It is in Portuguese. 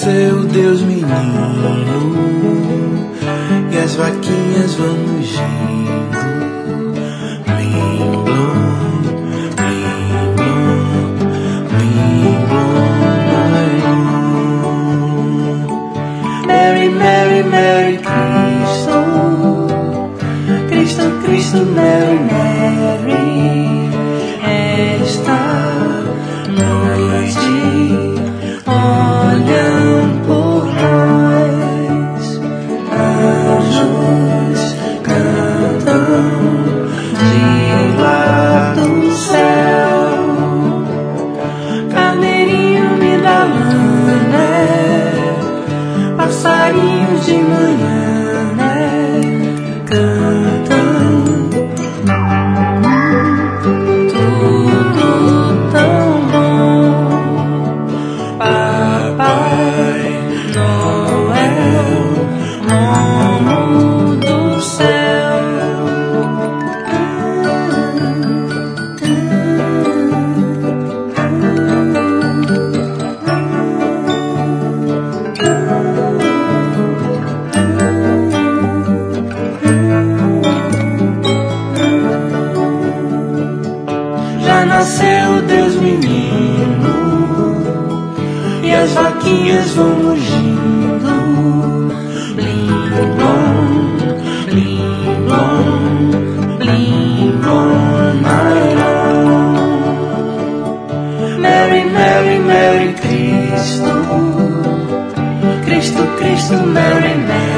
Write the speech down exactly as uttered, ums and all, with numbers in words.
nasceu Deus menino e as vaquinhas vão mugindo. Blim, blom, blim, blom, blim, blom. Mary, Mary, Mary Cristo, Cristo, Cristo, Mary, Mary. Esta noite olham por nós, anjos cantam de lá do céu. Carneirinho me dá lã, né? Passarinhos de manhã, né? Cantam. Nasceu Deus menino e as vaquinhas vão mugindo. Blim, blom, blim, blom, blim, blom, Mary, Mary, Mary Cristo, Cristo, Cristo, Mary, Mary.